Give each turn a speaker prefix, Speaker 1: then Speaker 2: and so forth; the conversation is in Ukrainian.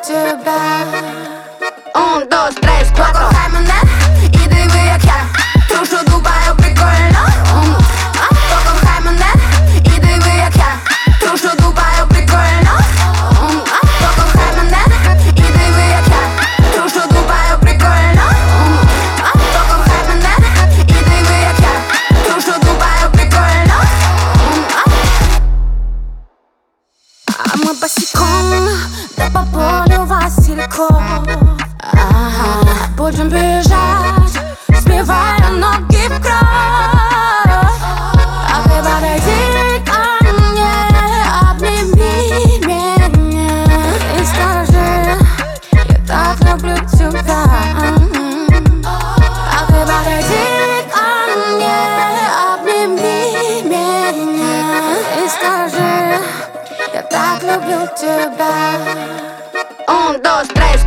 Speaker 1: тебя. 1, 2, 3, 4. Покохай мене і диви, як я трушу дубаю прикольно. Покохай мене і диви, як я трушу дубаю прикольно. Покохай мене і диви, як я трушу дубаю прикольно. Покохай мене і диви, як я трушу дубаю прикольно. А ми босиком, да по полю Васильков. Будем бежать, сбивая ноги в кровь. А ты подойди ко мне, обними меня и скажи: я так люблю тебя. А ты подойди ко мне, обними меня и скажи: я так люблю тебя. 1, 2, 3.